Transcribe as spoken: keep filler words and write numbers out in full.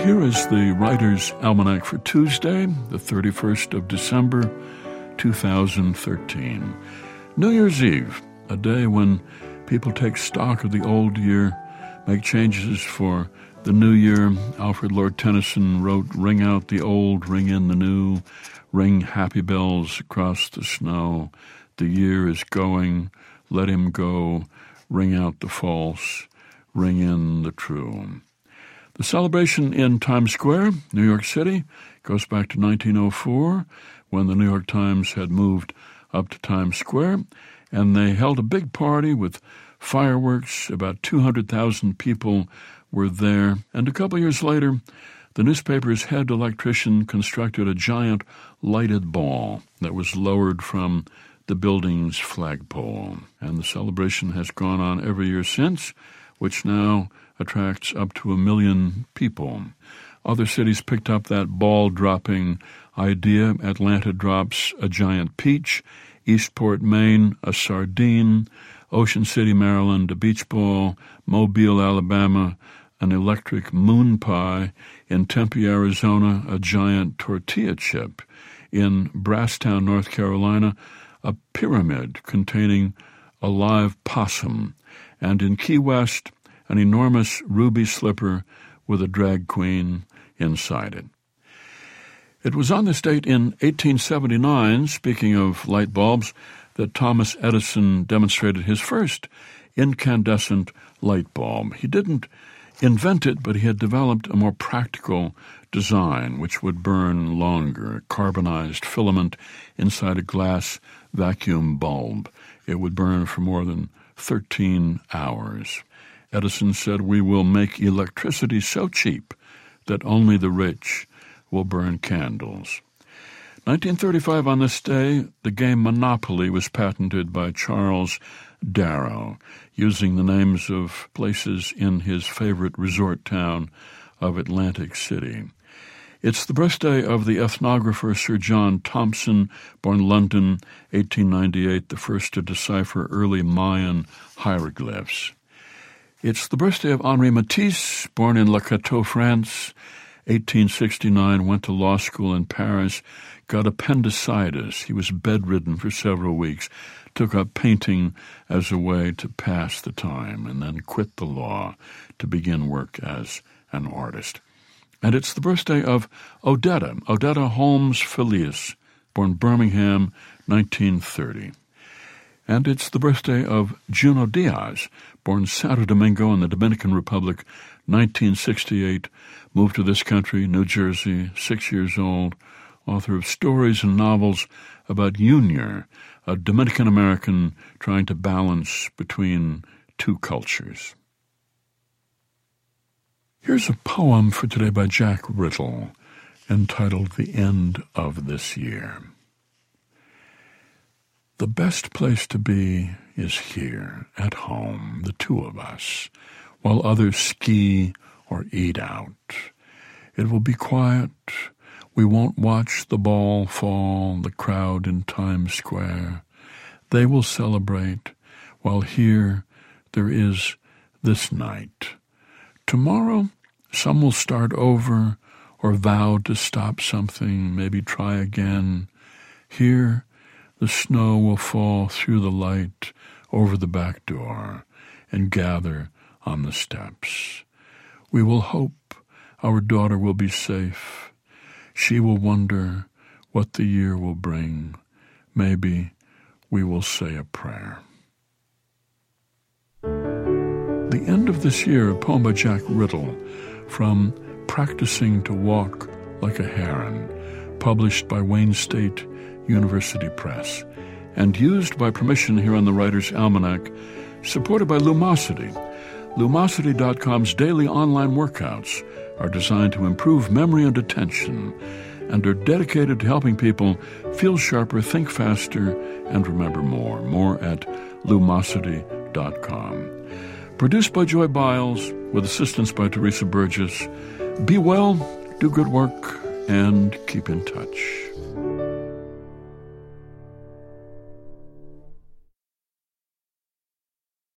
Here is the Writer's Almanac for Tuesday, the thirty-first of December, two thousand thirteen. New Year's Eve, a day when people take stock of the old year, make changes for the new year. Alfred Lord Tennyson wrote, "Ring out the old, ring in the new, ring happy bells across the snow. The year is going, let him go, ring out the false, ring in the true." The celebration in Times Square, New York City, goes back to nineteen oh four, when the New York Times had moved up to Times Square, and they held a big party with fireworks. About two hundred thousand people were there, and a couple years later, the newspaper's head electrician constructed a giant lighted ball that was lowered from the building's flagpole, and the celebration has gone on every year since, which now attracts up to a million people. Other cities picked up that ball-dropping idea. Atlanta drops a giant peach, Eastport, Maine, a sardine, Ocean City, Maryland, a beach ball, Mobile, Alabama, an electric moon pie, in Tempe, Arizona, a giant tortilla chip, in Brasstown, North Carolina, a pyramid containing a live possum, and in Key West, an enormous ruby slipper with a drag queen inside it. It was on this date in eighteen seventy-nine, speaking of light bulbs, that Thomas Edison demonstrated his first incandescent light bulb. He didn't invent it, but he had developed a more practical design which would burn longer, a carbonized filament inside a glass vacuum bulb. It would burn for more than thirteen hours. Edison said, "We will make electricity so cheap that only the rich will burn candles." nineteen thirty-five, on this day, the game Monopoly was patented by Charles Darrow, using the names of places in his favorite resort town of Atlantic City. It's the birthday of the ethnographer Sir John Thompson, born London, eighteen ninety-eight, the first to decipher early Mayan hieroglyphs. It's the birthday of Henri Matisse, born in Le Cateau, France, eighteen sixty-nine, went to law school in Paris, got appendicitis. He was bedridden for several weeks, took up painting as a way to pass the time, and then quit the law to begin work as an artist. And it's the birthday of Odetta, Odetta Holmes Felius, born Birmingham, nineteen thirty. And it's the birthday of Junot Diaz, born Santo Domingo in the Dominican Republic, nineteen sixty-eight, moved to this country, New Jersey, six years old, author of stories and novels about Junior, a Dominican-American trying to balance between two cultures. Here's a poem for today by Jack Riddle, entitled "The End of This Year." The best place to be is here, at home, the two of us, while others ski or eat out. It will be quiet. We won't watch the ball fall, the crowd in Times Square. They will celebrate, while here there is this night. Tomorrow, some will start over or vow to stop something, maybe try again. Here, the snow will fall through the light over the back door and gather on the steps. We will hope our daughter will be safe. She will wonder what the year will bring. Maybe we will say a prayer. The End of This Year, a poem by Jack Riddle, from Practicing to Walk Like a Heron, published by Wayne State University Press, and used by permission here on the Writer's Almanac, supported by Lumosity. Lumosity dot com's daily online workouts are designed to improve memory and attention, and are dedicated to helping people feel sharper, think faster, and remember more. More at Lumosity dot com. Produced by Joy Biles, with assistance by Teresa Burgess. Be well, do good work, and keep in touch.